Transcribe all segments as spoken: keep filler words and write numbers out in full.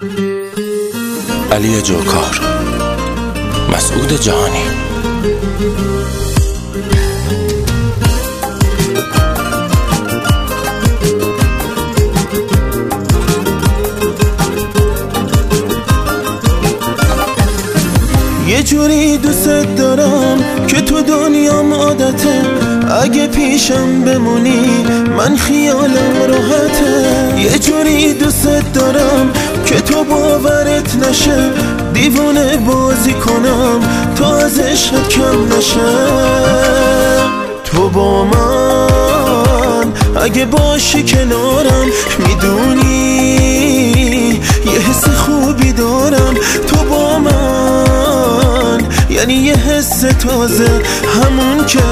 علی جوکار، مسعود جهانی. یه جوری دوست دارم که تو دنیام عادته، اگه پیشم بمونی من خیالم راحته. یه جوری دوست دارم که تو باورت نشه، دیوونه بازی کنم تا از عشقت کم نشه. تو با من اگه باشی کنارم، میدونی یه حس خوبی دارم. تو با من یعنی یه حس تازه، همون که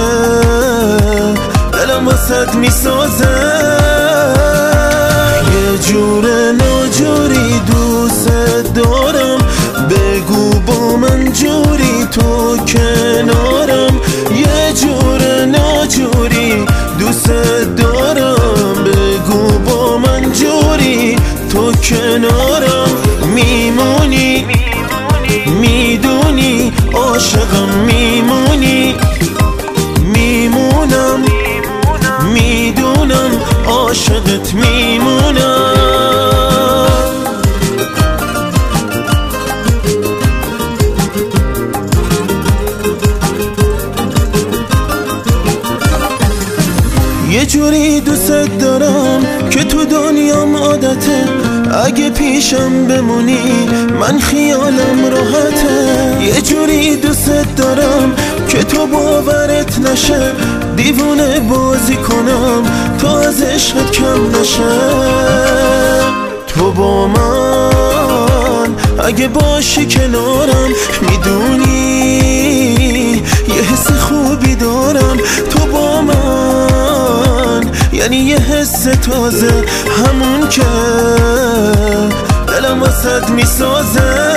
دلم واسد میسازه. یه جور ناجوری دوست دارم، بگو با من جوری تو کنارم. یه جور ناجوری دوست دارم، بگو با من جوری تو کنارم. میمونی میدونی عاشقم، میمونی میمونم میدونم عاشقت میمونم. یه جوری دوست دارم که تو دنیام عادته، اگه پیشم بمونی من خیالم راحته. یه جوری دوست دارم که تو باورت نشه، دیوونه بازی کنم تا از عشقت کم نشه. تو با من اگه باشی کنارم، میدونی یه حس خوبی دارم. تو با من یعنی یه حس تازه، همون که دلم واسد میسازه.